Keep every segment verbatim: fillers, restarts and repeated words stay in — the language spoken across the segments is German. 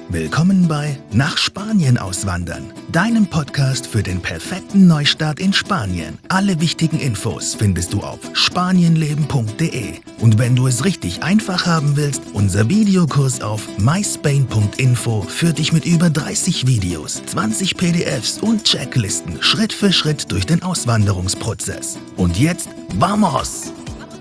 Willkommen bei Nach Spanien auswandern, deinem Podcast für den perfekten Neustart in Spanien. Alle wichtigen Infos findest du auf spanienleben punkt de. Und wenn du es richtig einfach haben willst, unser Videokurs auf my spain punkt info führt dich mit über dreißig Videos, zwanzig P D Fs und Checklisten Schritt für Schritt durch den Auswanderungsprozess. Und jetzt, vamos!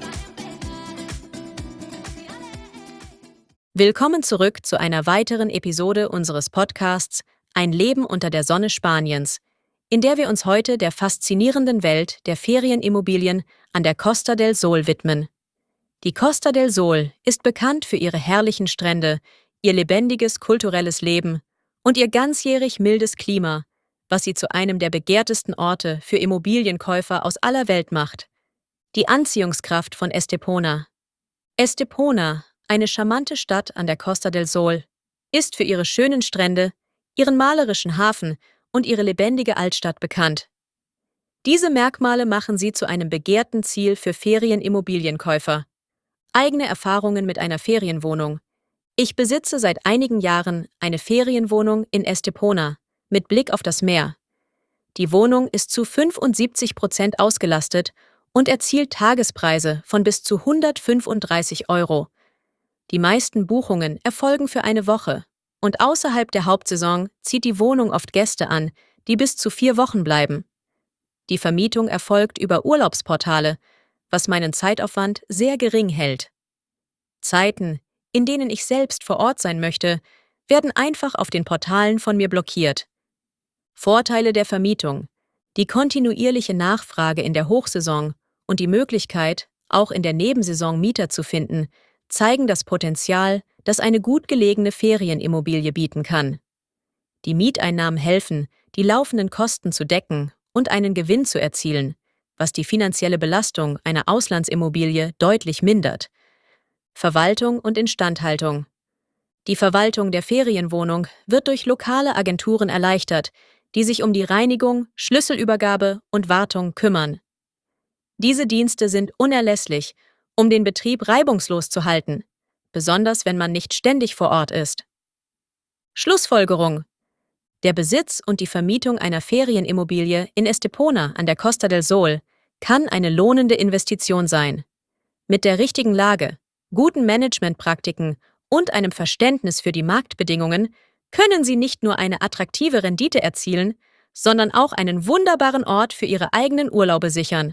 Willkommen zurück zu einer weiteren Episode unseres Podcasts Ein Leben unter der Sonne Spaniens, in der wir uns heute der faszinierenden Welt der Ferienimmobilien an der Costa del Sol widmen. Die Costa del Sol ist bekannt für ihre herrlichen Strände, ihr lebendiges kulturelles Leben und ihr ganzjährig mildes Klima, was sie zu einem der begehrtesten Orte für Immobilienkäufer aus aller Welt macht. Die Anziehungskraft von Estepona. Estepona, eine charmante Stadt an der Costa del Sol, ist für ihre schönen Strände, ihren malerischen Hafen und ihre lebendige Altstadt bekannt. Diese Merkmale machen sie zu einem begehrten Ziel für Ferienimmobilienkäufer. Eigene Erfahrungen mit einer Ferienwohnung. Ich besitze seit einigen Jahren eine Ferienwohnung in Estepona mit Blick auf das Meer. Die Wohnung ist zu fünfundsiebzig Prozent ausgelastet und erzielt Tagespreise von bis zu hundertfünfunddreißig Euro. Die meisten Buchungen erfolgen für eine Woche und außerhalb der Hauptsaison zieht die Wohnung oft Gäste an, die bis zu vier Wochen bleiben. Die Vermietung erfolgt über Urlaubsportale, was meinen Zeitaufwand sehr gering hält. Zeiten, in denen ich selbst vor Ort sein möchte, werden einfach auf den Portalen von mir blockiert. Vorteile der Vermietung: die kontinuierliche Nachfrage in der Hochsaison und die Möglichkeit, auch in der Nebensaison Mieter zu finden, zeigen das Potenzial, das eine gut gelegene Ferienimmobilie bieten kann. Die Mieteinnahmen helfen, die laufenden Kosten zu decken und einen Gewinn zu erzielen, was die finanzielle Belastung einer Auslandsimmobilie deutlich mindert. Verwaltung und Instandhaltung. Die Verwaltung der Ferienwohnung wird durch lokale Agenturen erleichtert, die sich um die Reinigung, Schlüsselübergabe und Wartung kümmern. Diese Dienste sind unerlässlich, um den Betrieb reibungslos zu halten, besonders wenn man nicht ständig vor Ort ist. Schlussfolgerung: Der Besitz und die Vermietung einer Ferienimmobilie in Estepona an der Costa del Sol kann eine lohnende Investition sein. Mit der richtigen Lage, guten Managementpraktiken und einem Verständnis für die Marktbedingungen können Sie nicht nur eine attraktive Rendite erzielen, sondern auch einen wunderbaren Ort für Ihre eigenen Urlaube sichern.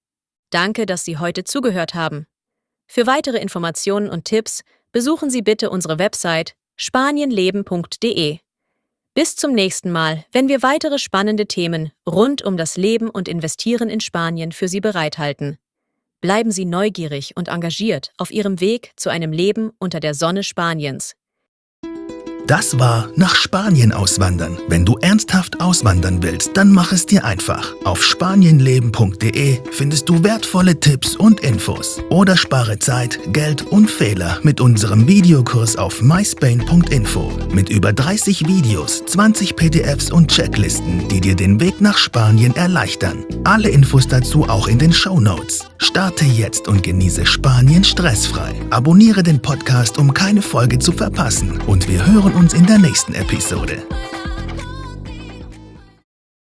Danke, dass Sie heute zugehört haben. Für weitere Informationen und Tipps besuchen Sie bitte unsere Website spanienleben punkt de. Bis zum nächsten Mal, wenn wir weitere spannende Themen rund um das Leben und Investieren in Spanien für Sie bereithalten. Bleiben Sie neugierig und engagiert auf Ihrem Weg zu einem Leben unter der Sonne Spaniens. Das war Nach Spanien auswandern. Wenn du ernsthaft auswandern willst, dann mach es dir einfach. Auf spanienleben punkt de findest du wertvolle Tipps und Infos. Oder spare Zeit, Geld und Fehler mit unserem Videokurs auf my spain punkt info. Mit über dreißig Videos, zwanzig P D Fs und Checklisten, die dir den Weg nach Spanien erleichtern. Alle Infos dazu auch in den Shownotes. Starte jetzt und genieße Spanien stressfrei. Abonniere den Podcast, um keine Folge zu verpassen. Und wir hören uns in der nächsten Episode.